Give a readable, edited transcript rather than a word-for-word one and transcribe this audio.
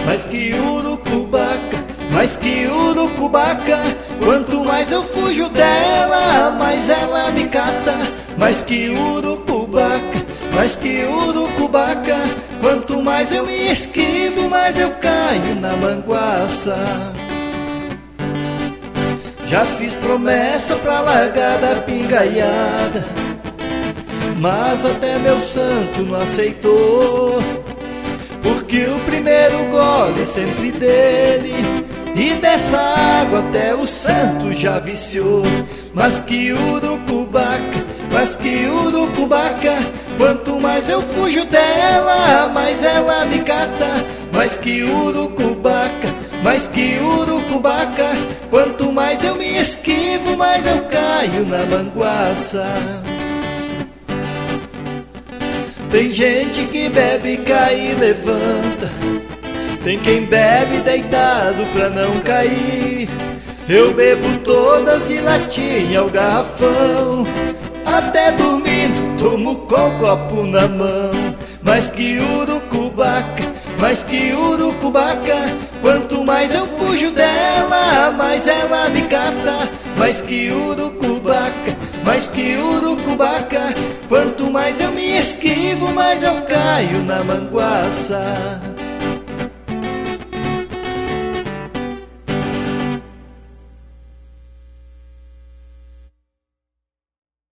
mais que urucubaca, mais que urucubaca. Quanto mais eu fujo dela, mais ela me cata. Mais que urucubaca, mais que urucubaca. Quanto mais eu me esquivo, mais eu caio na manguaça. Já fiz promessa pra largar da pingaiada, mas até meu santo não aceitou, porque o primeiro gole é sempre dele, e dessa água até o santo já viciou. Mas que urucubaca, mas que urucubaca. Quanto mais eu fujo dela, mais ela me cata. Mais que urucubaca, mais que urucubaca. Quanto mais eu me esquivo, mais eu caio na manguaça. Tem gente que bebe, cai e levanta. Tem quem bebe deitado pra não cair. Eu bebo todas de latinha ao garrafão, até dormindo tomo com o copo na mão. Mais que urucubaca, mais que urucubaca. Quanto mais eu fujo dela, mais ela me cata. Mais que urucubaca, mais que urucubaca. Quanto mais eu me esquivo, mais eu caio na manguaça.